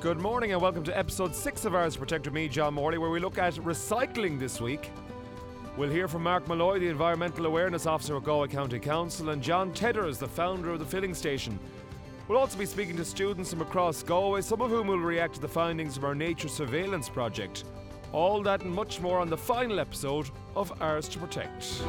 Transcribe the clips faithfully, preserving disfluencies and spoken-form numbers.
Good morning and welcome to episode six of Ours to Protect with me, John Morley, where we look at recycling this week. We'll hear from Mark Malloy, the Environmental Awareness Officer at Galway County Council, and John Tedders, the founder of the filling station. We'll also be speaking to students from across Galway, some of whom will react to the findings of our nature surveillance project. All that and much more on the final episode of Ours to Protect.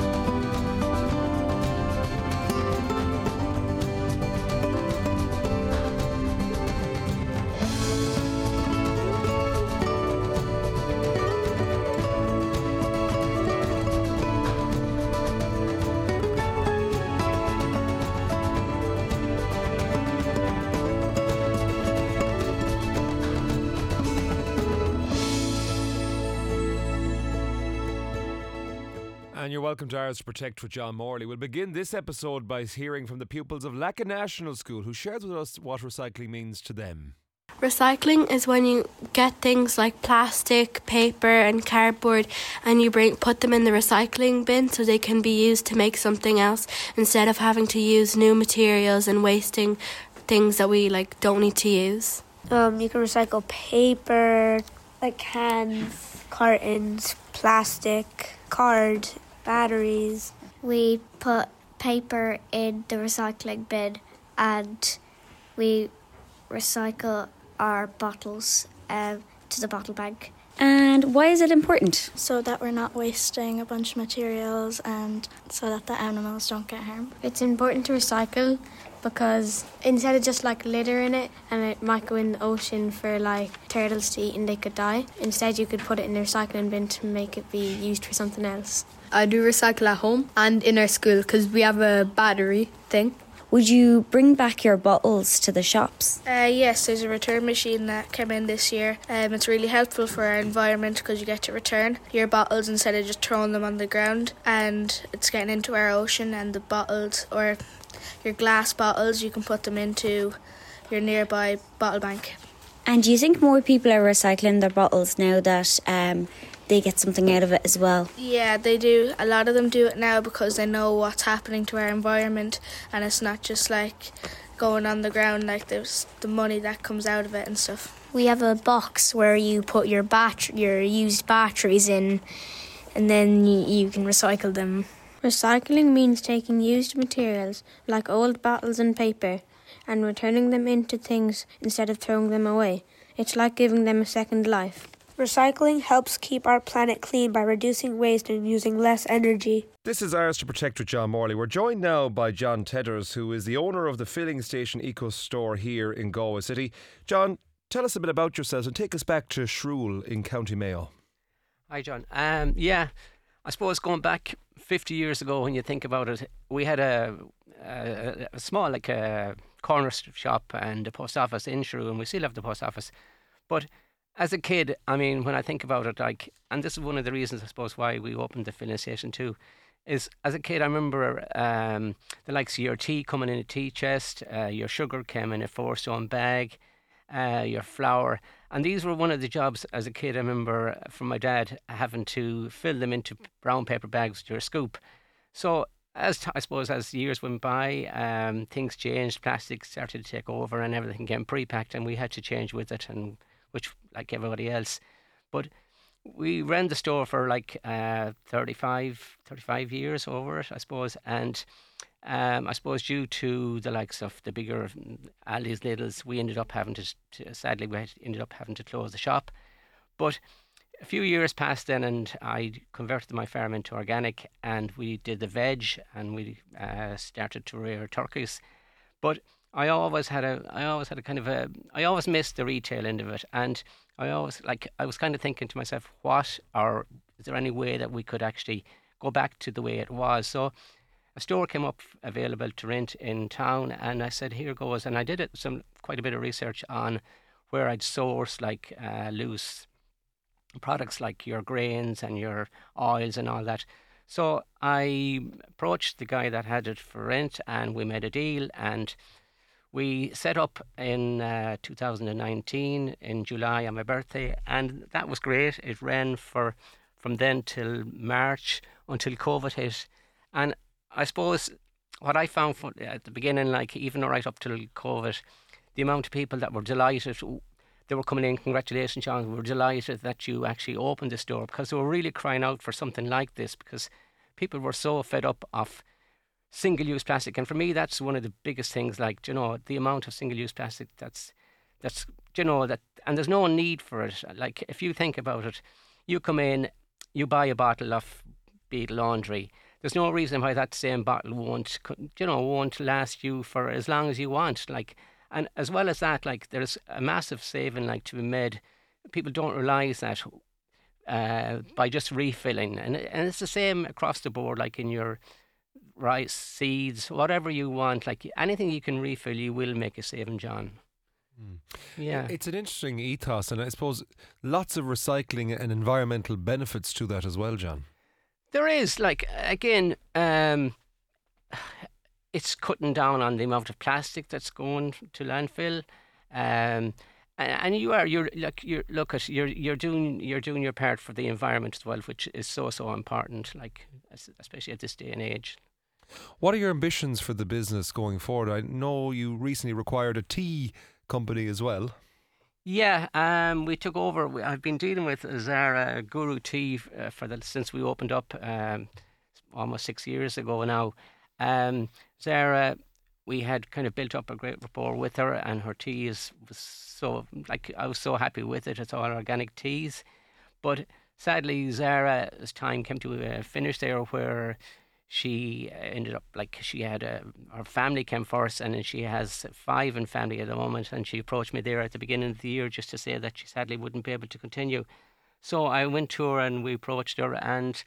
And you're welcome to Ours to Protect with John Morley. We'll begin this episode by hearing from the pupils of Lacka National School, who shared with us what recycling means to them. Recycling is when you get things like plastic, paper and cardboard and you bring put them in the recycling bin so they can be used to make something else instead of having to use new materials and wasting things that we like don't need to use. Um, you can recycle paper, like cans, cartons, plastic, card, batteries. We put paper in the recycling bin and we recycle our bottles um, to the bottle bank. And why is it important? So that we're not wasting a bunch of materials and so that the animals don't get harmed. It's important to recycle because instead of just like litter in it and it might go in the ocean for like turtles to eat and they could die, instead you could put it in the recycling bin to make it be used for something else. I do recycle at home and in our school because we have a battery thing. Would you bring back your bottles to the shops? Uh, yes, there's a return machine that came in this year. Um, it's really helpful for our environment because you get to return your bottles instead of just throwing them on the ground, and it's getting into our ocean, and the bottles or your glass bottles you can put them into your nearby bottle bank. And do you think more people are recycling their bottles now that um, they get something out of it as well? Yeah, they do. A lot of them do it now because they know what's happening to our environment, and it's not just like going on the ground, like there's the money that comes out of it and stuff. We have a box where you put your bat- your used batteries in and then you, you can recycle them. Recycling means taking used materials like old bottles and paper and returning them into things instead of throwing them away. It's like giving them a second life. Recycling helps keep our planet clean by reducing waste and using less energy. This is Ours to Protect with John Morley. We're joined now by John Tedders, who is the owner of the Filling Station Eco Store here in Galway City. John, tell us a bit about yourselves and take us back to Shrule in County Mayo. Hi, John. Um, yeah, I suppose going back fifty years ago, when you think about it, we had a, a, a small like a corner shop and a post office in Shrule, and we still have the post office. But as a kid, I mean, when I think about it, like, and this is one of the reasons, I suppose, why we opened the filling station too, is as a kid, I remember um, the likes of your tea coming in a tea chest, uh, your sugar came in a four-stone bag, uh, your flour. And these were one of the jobs as a kid, I remember from my dad having to fill them into brown paper bags with your scoop. So as t- I suppose as years went by, um, things changed, plastic started to take over and everything came pre-packed, and we had to change with it, and which like everybody else. But we ran the store for like uh, thirty-five, thirty-five years over it, I suppose. And um, I suppose due to the likes of the bigger Aldi's, Lidl's, we ended up having to, to, sadly, we ended up having to close the shop. But a few years passed then, and I converted my farm into organic, and we did the veg, and we uh, started to rear turkeys. But I always had a, I always had a kind of a, I always missed the retail end of it, and I always like, I was kind of thinking to myself, what, or is there any way that we could actually go back to the way it was? So a store came up available to rent in town, and I said, here goes, and I did it some quite a bit of research on where I'd source like uh, loose products like your grains and your oils and all that. So I approached the guy that had it for rent, and we made a deal, and we set up in uh, two thousand nineteen in July on my birthday, and that was great. It ran for from then till March until COVID hit. And I suppose what I found for, at the beginning, like even right up till COVID, the amount of people that were delighted they were coming in, congratulations, John, we were delighted that you actually opened the store, because they were really crying out for something like this, because people were so fed up of single-use plastic. And for me, that's one of the biggest things, like, you know, the amount of single-use plastic that's, that's, you know, that, and there's no need for it. Like, if you think about it, you come in, you buy a bottle of, be it laundry, there's no reason why that same bottle won't, you know, won't last you for as long as you want. Like, and as well as that, like, there's a massive saving, like, to be made. People don't realise that uh, by just refilling, and and it's the same across the board, like in your rice, seeds, whatever you want, like anything you can refill, you will make a saving, John. Mm. Yeah. It's an interesting ethos, and I suppose lots of recycling and environmental benefits to that as well, John. There is, like, again, um, it's cutting down on the amount of plastic that's going to landfill. Um, and, and you are, you're like, you're look at, you're you're doing you're doing your part for the environment as well, which is so so important, like, especially at this day and age. What are your ambitions for the business going forward? I know you recently acquired a tea company as well. Yeah, um, we took over. We, I've been dealing with Zara Guru Tea uh, for the since we opened up um, almost six years ago now. Um, Zara, we had kind of built up a great rapport with her, and her tea is was so like I was so happy with it. It's all organic teas, but sadly, Zara's time came to a finish there, where she ended up, like, she had a, her family came first, and then she has five in family at the moment, and she approached me there at the beginning of the year just to say that she sadly wouldn't be able to continue. So I went to her and we approached her, and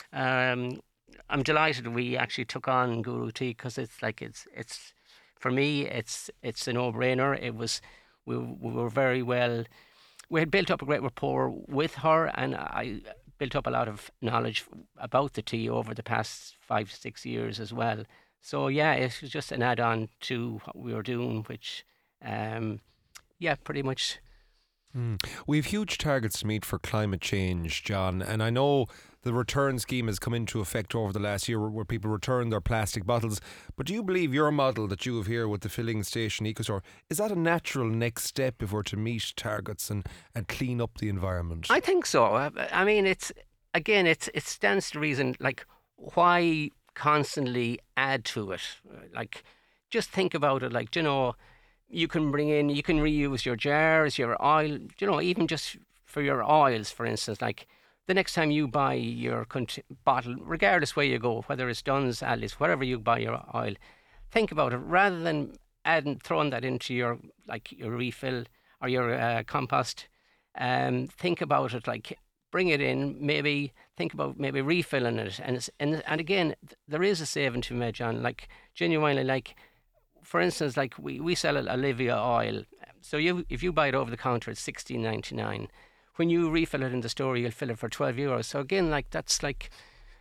um, I'm delighted we actually took on Guru Tea, because it's like, it's, it's for me, it's it's a no-brainer. It was, we, we were very well, we had built up a great rapport with her, and I built up a lot of knowledge about the tea over the past five, six years as well. So yeah, it was just an add-on to what we were doing, which, um, yeah, pretty much. Mm. We have huge targets to meet for climate change, John, and I know the return scheme has come into effect over the last year, where people return their plastic bottles. But do you believe your model that you have here with the filling station EcoStore, is that a natural next step if we're to meet targets and, and clean up the environment? I think so. I mean, it's, again, it's it stands to reason, like, why constantly add to it? Like, just think about it, like, you know, you can bring in, you can reuse your jars, your oil, you know, even just for your oils, for instance, like, the next time you buy your cont- bottle, regardless where you go, whether it's Dunn's, Aldi's, wherever you buy your oil, think about it, rather than adding, throwing that into your, like, your refill or your uh, compost, um, think about it, like, bring it in, maybe think about maybe refilling it. And it's, and, and again, th- there is a saving to be made, John, like, genuinely, like, for instance, like, we, we sell Olivia oil. So you if you buy it over the counter, it's sixteen ninety-nine. When you refill it in the store, you'll fill it for twelve euros. So again, like, that's like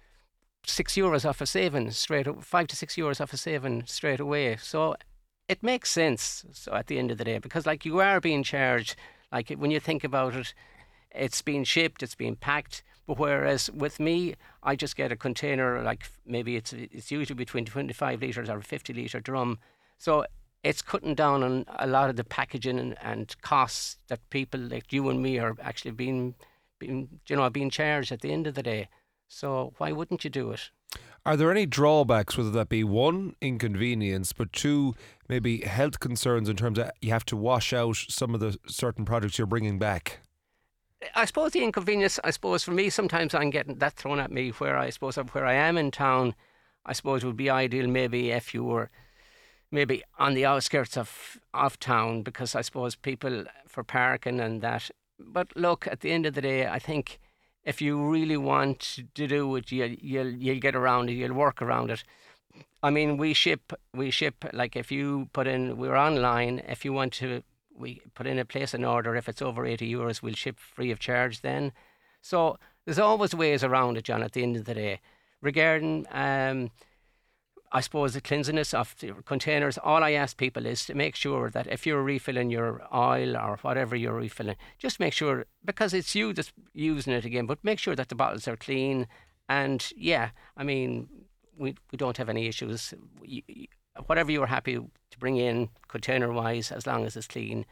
six euros off a saving straight, five to six euros off a saving straight away. So it makes sense. So at the end of the day, because, like, you are being charged, like, when you think about it, it's being shipped, it's being packed. But whereas with me, I just get a container, like, maybe it's it's usually between twenty-five litres or a fifty litre drum. So it's cutting down on a lot of the packaging and, and costs that people like you and me are actually being, being, you know, being charged at the end of the day. So why wouldn't you do it? Are there any drawbacks, whether that be one, inconvenience, but two, maybe health concerns in terms of you have to wash out some of the certain products you're bringing back? I suppose the inconvenience, I suppose for me, sometimes I'm getting that thrown at me, where I suppose where I am in town, I suppose it would be ideal maybe if you were maybe on the outskirts of, of town, because I suppose people for parking and that. But look, at the end of the day, I think if you really want to do it, you'll, you'll, you'll get around it, you'll work around it. I mean, we ship, we ship, like, if you put in, we're online, if you want to, we put in a place an order, if it's over eighty euros, we'll ship free of charge then. So there's always ways around it, John, at the end of the day. Regarding, um, I suppose, the cleanliness of the containers, all I ask people is to make sure that if you're refilling your oil or whatever you're refilling, just make sure, because it's you that's using it again, but make sure that the bottles are clean. And yeah, I mean, we we don't have any issues. You, you, whatever you're happy to bring in container-wise, as long as it's clean,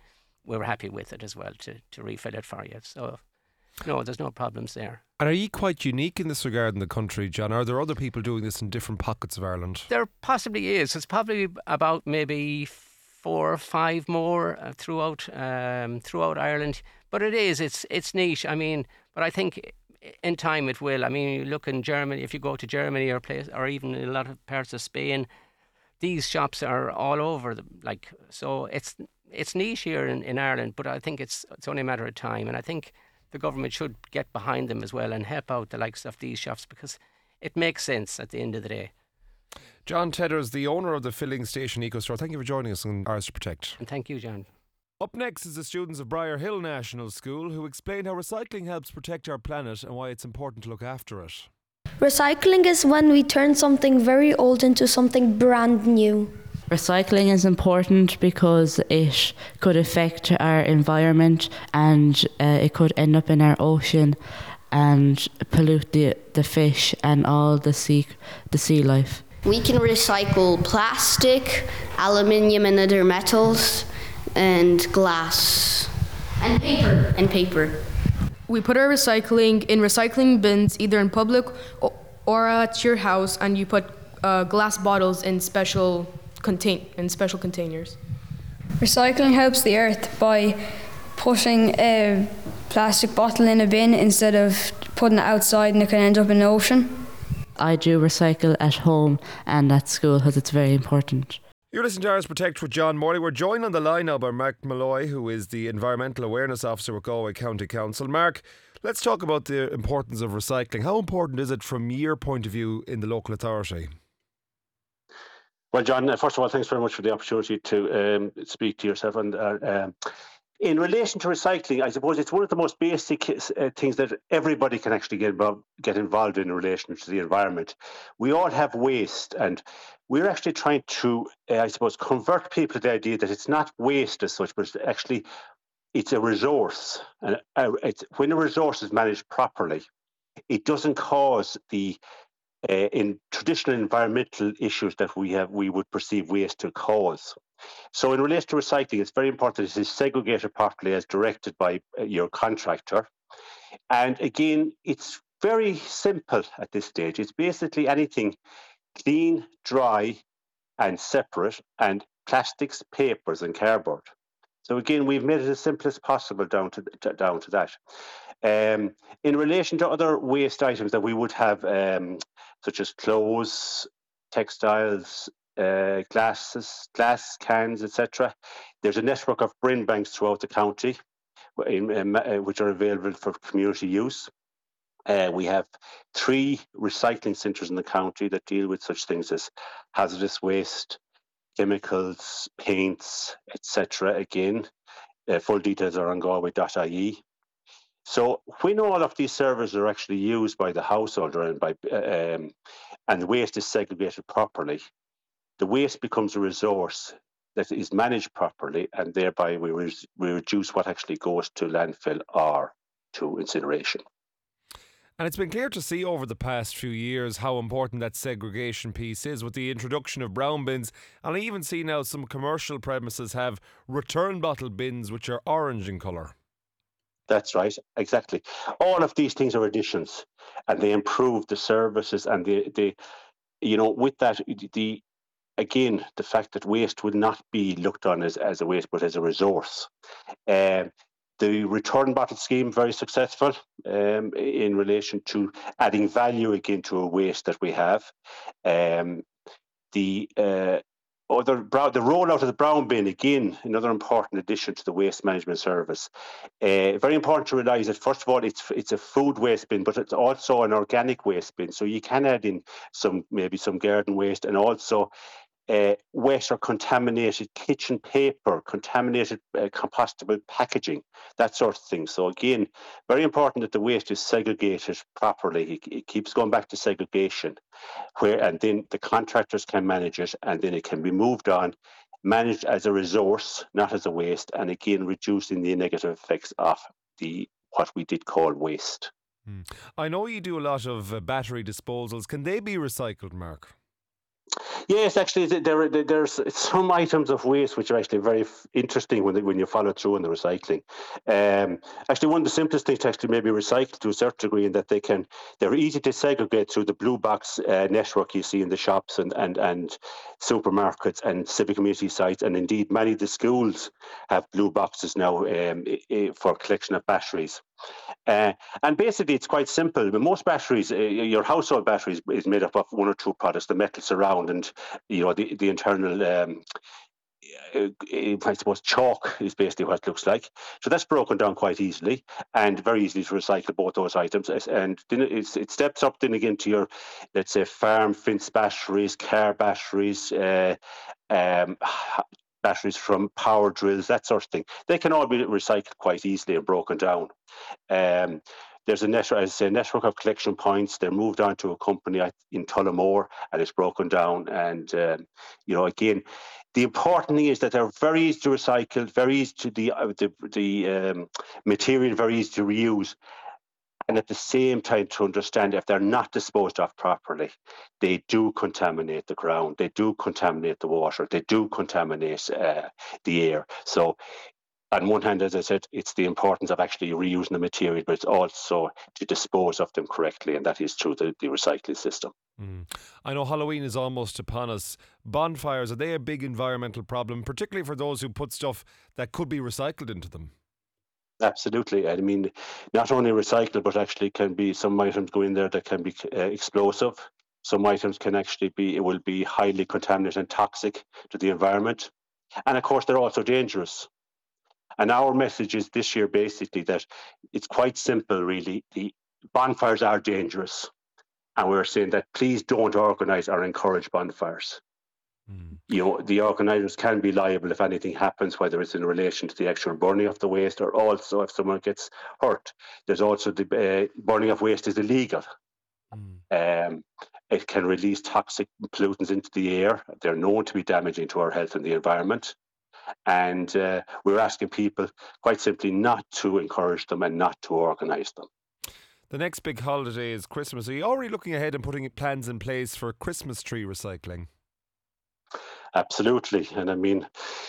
we were happy with it as well to, to refill it for you. So, no, there's no problems there. And are you quite unique in this regard in the country, John? Are there other people doing this in different pockets of Ireland? There possibly is. It's probably about maybe four or five more uh, throughout um, throughout Ireland. But it is, it's it's niche. I mean, but I think in time it will. I mean, you look in Germany, if you go to Germany or place, or even in a lot of parts of Spain, these shops are all over. The, like so, it's it's niche here in, in Ireland. But I think it's it's only a matter of time, and I think the government should get behind them as well and help out the likes of these shops, because it makes sense at the end of the day. John Tedders, the owner of the Filling Station Eco Store, thank you for joining us on Ours to Protect. And thank you, John. Up next is the students of Briar Hill National School, who explain how recycling helps protect our planet and why it's important to look after it. Recycling is when we turn something very old into something brand new. Recycling is important because it could affect our environment, and uh, it could end up in our ocean and pollute the, the fish and all the sea, the sea life. We can recycle plastic, aluminium and other metals, and glass. And paper. And paper. We put our recycling in recycling bins, either in public or, or at your house, and you put uh, glass bottles in special contain in special containers. Recycling helps the earth by putting a plastic bottle in a bin instead of putting it outside, and it can end up in the ocean. I do recycle at home and at school because it's very important. You're listening to Ours Protect with John Morley. We're joined on the line now by Mark Malloy, who is the Environmental Awareness Officer with Galway County Council. Mark, let's talk about the importance of recycling. How important is it from your point of view in the local authority? Well, John, uh, first of all, thanks very much for the opportunity to um, speak to yourself. And uh, um, in relation to recycling, I suppose it's one of the most basic uh, things that everybody can actually get involved, get involved in in relation to the environment. We all have waste, and we're actually trying to, uh, I suppose, convert people to the idea that it's not waste as such, but it's actually it's a resource. And uh, it's, when a resource is managed properly, it doesn't cause the Uh, in traditional environmental issues that we have, we would perceive waste to cause. So in relation to recycling, it's very important that it is segregated properly as directed by uh, your contractor. And again, it's very simple at this stage. It's basically anything clean, dry and separate, and plastics, papers and cardboard. So again, we've made it as simple as possible down to, to down to that. Um, in relation to other waste items that we would have, um, such as clothes, textiles, uh, glasses, glass cans, et cetera, there's a network of bin banks throughout the county, in, um, uh, which are available for community use. Uh, we have three recycling centres in the county that deal with such things as hazardous waste, chemicals, paints, et cetera. Again, uh, full details are on galway dot I E. So when all of these services are actually used by the householder and by uh, um, and the waste is segregated properly, the waste becomes a resource that is managed properly, and thereby we, re- we reduce what actually goes to landfill or to incineration. And it's been clear to see over the past few years how important that segregation piece is with the introduction of brown bins. And I even see now some commercial premises have return bottle bins which are orange in colour. That's right, exactly. All of these things are additions, and they improve the services, and they, they you know, with that, the again, the fact that waste would not be looked on as, as a waste, but as a resource. Um, the return bottle scheme, very successful um, in relation to adding value again to a waste that we have. Um, the uh, Other brown, the rollout of the brown bin, again, another important addition to the waste management service. Uh, very important to realise that, first of all, it's it's a food waste bin, but it's also an organic waste bin. So you can add in some, maybe some garden waste, and also uh, wet or contaminated kitchen paper, contaminated uh, compostable packaging, that sort of thing. So again, very important that the waste is segregated properly. It, it keeps going back to segregation, where and then the contractors can manage it, and then it can be moved on, managed as a resource, not as a waste, and again reducing the negative effects of the what we did call waste. Hmm. I know you do a lot of uh, battery disposals. Can they be recycled, Mark? Yes, actually, there, there there's some items of waste which are actually very f- interesting when they, when you follow through in the recycling. Um, actually, one of the simplest things to actually maybe recycle to a certain degree, in that they can they're easy to segregate through the blue box uh, network you see in the shops and and and supermarkets and civic community sites, and indeed many of the schools have blue boxes now um, i- i- for collection of batteries. Uh, and basically, it's quite simple. But most batteries, uh, your household batteries, is made up of one or two products: the metal surround, and you know the the internal. Um, uh, I suppose chalk is basically what it looks like. So that's broken down quite easily and very easily to recycle both those items. As- And then it's, it steps up then again to your, let's say, farm fence batteries, car batteries, uh, um, batteries from power drills, that sort of thing. They can all be recycled quite easily and broken down. Um, there's a network, as I say, network of collection points. They're moved on to a company at- in Tullamore, and it's broken down. And um, you know, again, the important thing is that they're very easy to recycle, very easy to the uh, the, the um, material, very easy to reuse. And at the same time, to understand if they're not disposed of properly, they do contaminate the ground, they do contaminate the water, they do contaminate uh, the air. So, on one hand, as I said, it's the importance of actually reusing the material, but it's also to dispose of them correctly, and that is through the, the recycling system. Mm. I know Halloween is almost upon us. Bonfires, are they a big environmental problem, particularly for those who put stuff that could be recycled into them? Absolutely. I mean, not only recycled, but actually can be some items go in there that can be uh, explosive. Some items can actually be, it will be highly contaminated and toxic to the environment. And of course, they're also dangerous. And our message is this year basically that it's quite simple, really. The bonfires are dangerous. And we're saying that please don't organise or encourage bonfires. Mm. You know, the organisers can be liable if anything happens, whether it's in relation to the actual burning of the waste, or also if someone gets hurt. There's also the uh, burning of waste is illegal. Mm. Um, it can release toxic pollutants into the air. They're known to be damaging to our health and the environment. And uh, we're asking people quite simply not to encourage them and not to organise them. The next big holiday is Christmas. Are you already looking ahead and putting plans in place for Christmas tree recycling? Absolutely. And I mean,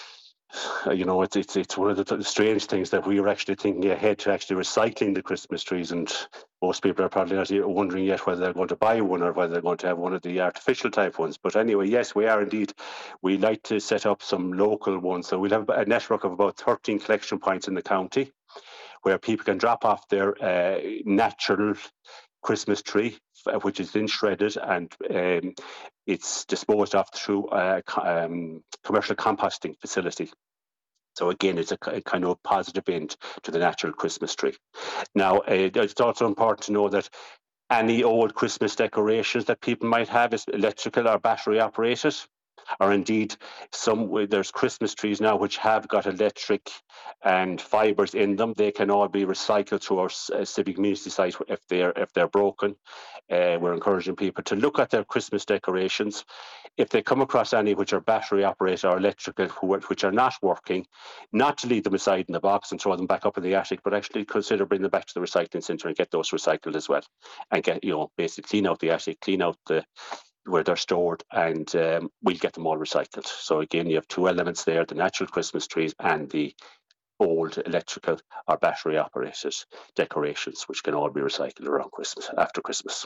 you know, it's it's it's one of the th- strange things that we are actually thinking ahead to actually recycling the Christmas trees, and most people are probably not yet wondering yet whether they're going to buy one or whether they're going to have one of the artificial type ones. But anyway, yes, we are indeed. We like to set up some local ones, so we'll have a network of about thirteen collection points in the county, where people can drop off their uh, natural Christmas tree, uh, which is then shredded, and um, it's disposed of through a co- um, commercial composting facility. So again, it's a, a kind of positive end to the natural Christmas tree. Now, uh, it's also important to know that any old Christmas decorations that people might have is electrical or battery operated, or indeed some there's Christmas trees now which have got electric and fibres in them. They can all be recycled to our uh, civic community site if they're if they're broken. Uh, we're encouraging people to look at their Christmas decorations. If they come across any which are battery operated or electrical which are not working, not to leave them aside in the box and throw them back up in the attic, but actually consider bringing them back to the recycling centre and get those recycled as well, and get, you know, basically clean out the attic, clean out the where they're stored, and um, we'll get them all recycled. So again, you have two elements there: the natural Christmas trees and the old electrical or battery operated decorations, which can all be recycled around Christmas, after Christmas.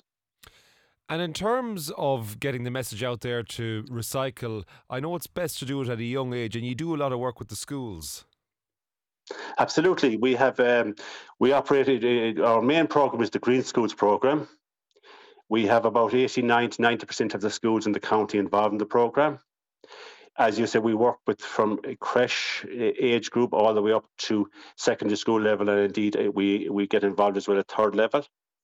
And in terms of getting the message out there to recycle, I know it's best to do it at a young age, and you do a lot of work with the schools. Absolutely. We have, um, we operated, uh, our main program is the Green Schools program. We have about eighty-nine to ninety percent of the schools in the county involved in the program. As you said, we work with from a creche age group all the way up to secondary school level, and indeed we, we get involved as well at third level.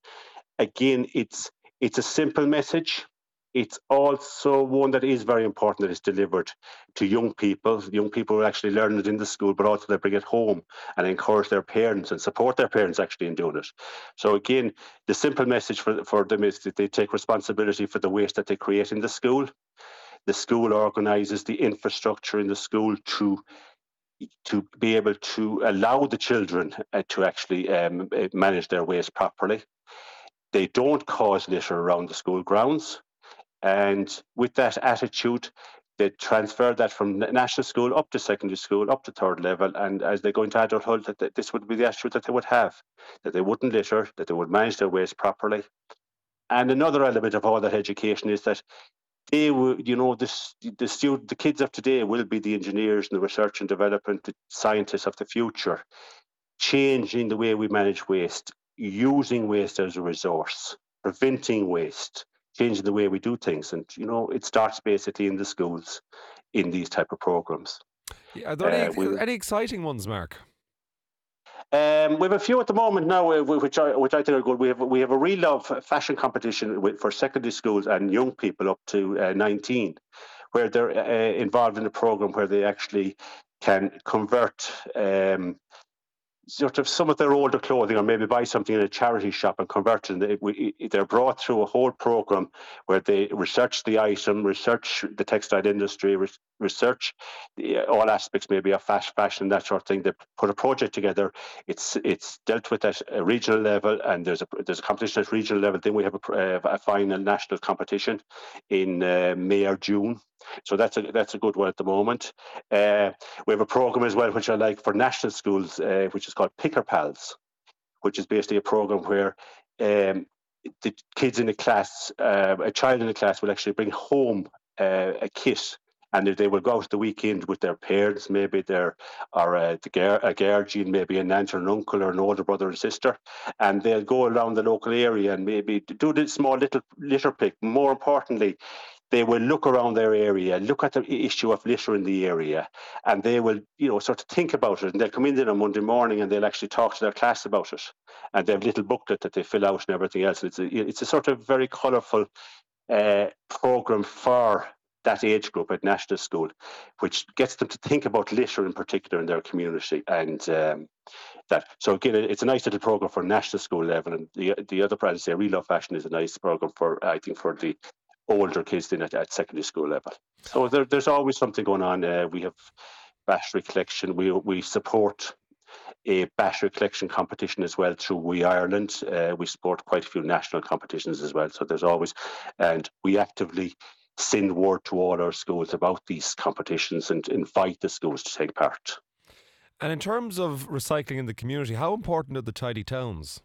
Again, it's it's a simple message. It's also one that is very important, that is delivered to young people, young people who actually learn it in the school, but also they bring it home and encourage their parents and support their parents actually in doing it. So again, the simple message for, for them is that they take responsibility for the waste that they create in the school. The school organises the infrastructure in the school to to be able to allow the children uh, to actually um, manage their waste properly. They don't cause litter around the school grounds. And with that attitude, they transfer that from national school up to secondary school, up to third level, and as they go into adulthood, that this would be the attitude that they would have, that they wouldn't litter, that they would manage their waste properly. And another element of all that education is that they will, you know, this, the student, the kids of today will be the engineers and the research and development, the scientists of the future, changing the way we manage waste, using waste as a resource, preventing waste, changing the way we do things. And, you know, it starts basically in the schools in these type of programs. Yeah, are there any, Uh, we- any exciting ones, Mark? Um, we have a few at the moment now, uh, which I which I think are good. We have we have a Real Love fashion competition with, for secondary schools and young people up to uh, nineteen, where they're uh, involved in a program where they actually can convert um, sort of some of their older clothing, or maybe buy something in a charity shop and convert it. They, we, they're brought through a whole program where they research the item, research the textile industry, re- research the, all aspects maybe of fast fashion, that sort of thing. They put a project together. It's it's dealt with at a regional level, and there's a there's a competition at regional level. Then we have a, uh, a final national competition in uh, May or June. So that's a that's a good one at the moment. Uh, we have a program as well, which I like for national schools, uh, which is called Picker Pals, which is basically a program where um, the kids in the class, uh, a child in the class will actually bring home uh, a kit, and they will go out the weekend with their parents, maybe their or uh, the gar- a guardian, maybe an aunt or an uncle or an older brother and sister, and they'll go around the local area and maybe do this small little litter pick. More importantly, they will look around their area, look at the issue of litter in the area, and they will, you know, sort of think about it. And they'll come in there on Monday morning and they'll actually talk to their class about it. And they have a little booklet that they fill out and everything else. And it's a, it's a sort of very colourful uh, programme for that age group at national school, which gets them to think about litter in particular in their community. And um, that, so again, it's a nice little programme for national school level. And the the other part, I say, Real Love Fashion is a nice programme for, I think, for the older kids in at, at secondary school level. So there, there's always something going on. Uh, we have battery collection. We we support a battery collection competition as well through We Ireland. Uh, we support quite a few national competitions as well. So there's always, and we actively send word to all our schools about these competitions and invite the schools to take part. And in terms of recycling in the community, how important are the tidy towns?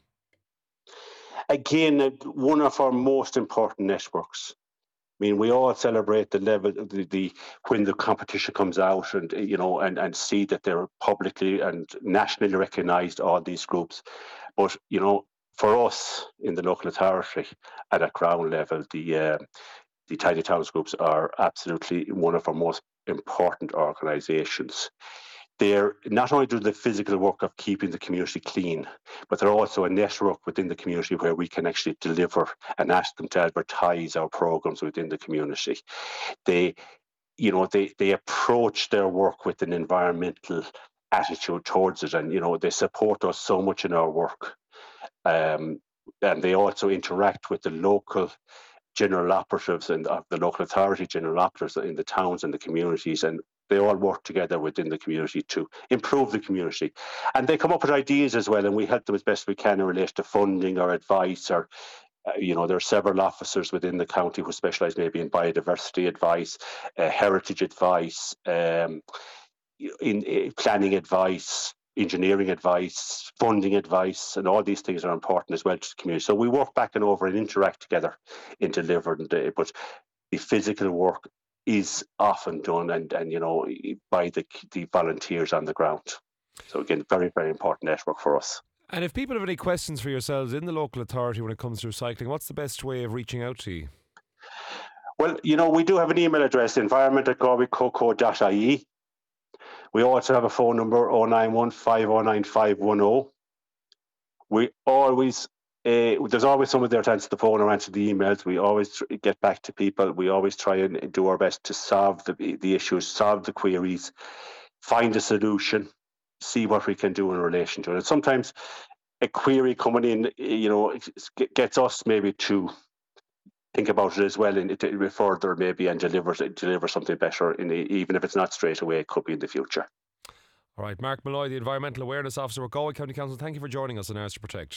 Again, uh, one of our most important networks. I mean, we all celebrate the level, the, the when the competition comes out, and you know, and, and see that they're publicly and nationally recognised, all these groups. But you know, for us in the local authority at a ground level, the uh, the Tidy Towns groups are absolutely one of our most important organisations. They're not only do the physical work of keeping the community clean, but they're also a network within the community where we can actually deliver and ask them to advertise our programs within the community. They, you know, they, they approach their work with an environmental attitude towards it, and you know, they support us so much in our work. Um, and they also interact with the local general operatives and of the local authority general operatives in the towns and the communities, and they all work together within the community to improve the community. And they come up with ideas as well, and we help them as best we can in relation to funding or advice. Or, uh, you know, there are several officers within the county who specialise maybe in biodiversity advice, uh, heritage advice, um, in, in planning advice, engineering advice, funding advice, and all these things are important as well to the community. So we work back and over and interact together in delivering the, but the physical work is often done and, and you know, by the the volunteers on the ground. So again, very, very important network for us. And if people have any questions for yourselves in the local authority when it comes to recycling, what's the best way of reaching out to you? Well, you know, we do have an email address, environment at galway coco dot I E. We also have a phone number, oh nine one, five oh nine, five one oh. We always Uh, there's always someone there to answer the phone or answer the emails. We always tr- get back to people. We always try and do our best to solve the the issues, solve the queries, find a solution, see what we can do in relation to it. And sometimes a query coming in, you know, gets us maybe to think about it as well and to further maybe and deliver deliver something better, in the, even if it's not straight away, it could be in the future. All right, Mark Malloy, the Environmental Awareness Officer with Galway County Council, thank you for joining us on Ours to Protect.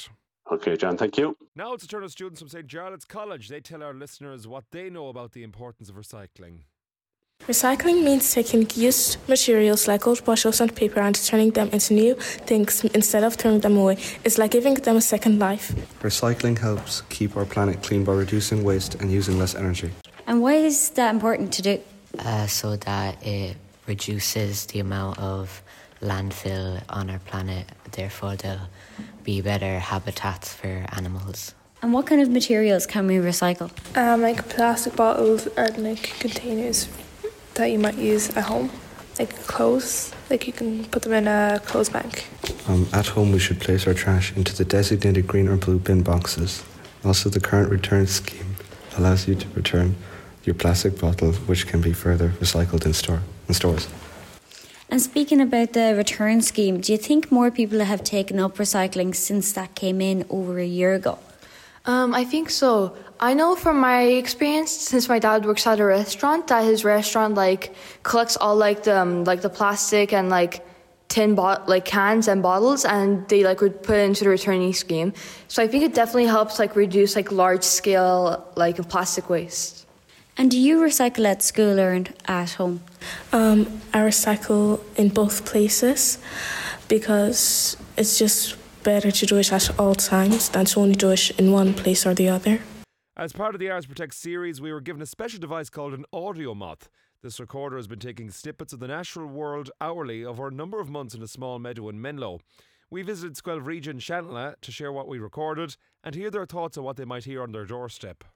Okay, John, thank you. Now it's a turn of students from Saint Jarlath's College. They tell our listeners what they know about the importance of recycling. Recycling means taking used materials like old bottles and paper and turning them into new things instead of throwing them away. It's like giving them a second life. Recycling helps keep our planet clean by reducing waste and using less energy. And why is that important to do? Uh, so that it reduces the amount of landfill on our planet. Therefore, there'll be better habitats for animals. And what kind of materials can we recycle? Um, like plastic bottles or like containers that you might use at home, like clothes. Like you can put them in a clothes bank. Um, at home, we should place our trash into the designated green or blue bin boxes. Also, the current return scheme allows you to return your plastic bottle, which can be further recycled in store in stores. And speaking about the return scheme, do you think more people have taken up recycling since that came in over a year ago? Um, I think so. I know from my experience, since my dad works at a restaurant, that his restaurant like collects all like the um, like the plastic and like tin bot like cans and bottles, and they like would put it into the returning scheme. So I think it definitely helps like reduce like large scale like plastic waste. And do you recycle at school or at home? Um, I recycle in both places because it's just better to do it at all times than to only do it in one place or the other. As part of the Irish Protect series, we were given a special device called an audio moth. This recorder has been taking snippets of the natural world hourly over a number of months in a small meadow in Menlo. We visited Squelv Region Shanla to share what we recorded and hear their thoughts on what they might hear on their doorstep.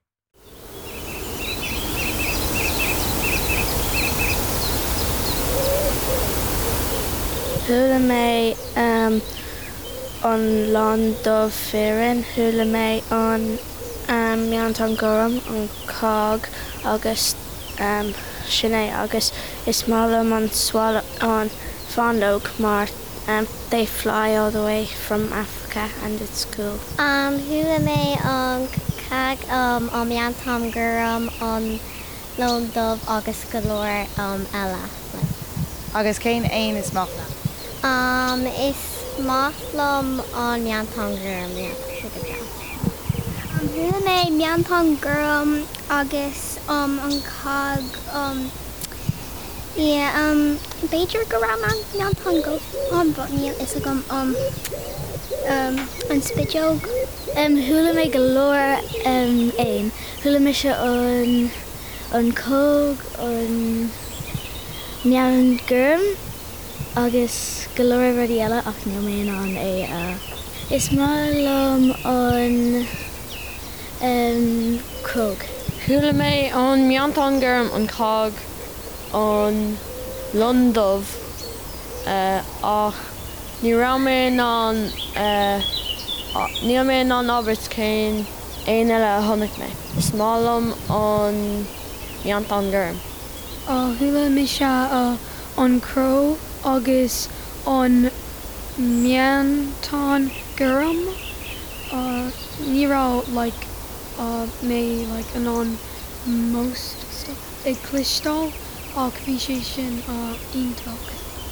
Thula mé um, an Lán Dubh Féireann, thula mé an um, Meantán Gurram, an Cog agus um, Sinead agus is málam an swallow on Fondog mar um, they fly all the way from Africa and it's cool. Um, thula mé an Cag um, an Meantán Gurram an Lán Dubh agus Galore um, Ella. Agus céin aon is máthlam. Um, is máthlam an Meantán Gurram, yeah. Um, thula mé Meantán Gurram agus um, an Cog um, yeah, um, Beidir Gurram an Meantán Gurram an but níl is agam um, um, an Spidgeog. Um, thula mé Galore um, aon. Thula mé se an an Cog an Meantán Gurram agus Galore rudí eile ach níl mé an é uh, is málam an um, Crog. Thula mé an Meantán Gurram an Cog an Lán Dubh uh, ach ní raibh mé an uh, níl mé an Albert céin aon eile a tháinig mé. Is málam an Meantán Gurram. Uh, thula mé se uh, an Crow agus an Meantán Gurram. Uh, ní raibh like uh, mé like an on most stuff ag clistal ach bhí sé sin uh, iontalk.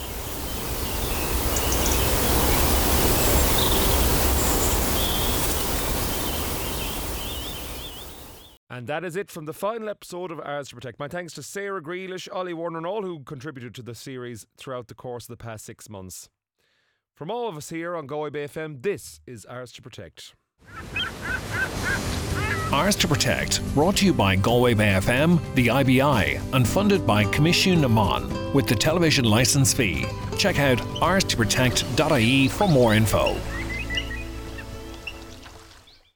And that is it from the final episode of Ours to Protect. My thanks to Sarah Grealish, Ollie Warner and all who contributed to the series throughout the course of the past six months. From all of us here on Galway Bay F M, this is Ours to Protect. Ours to Protect, brought to you by Galway Bay F M, the I B I, and funded by Commission Naman with the television licence fee. Check out ours to protect dot I E for more info.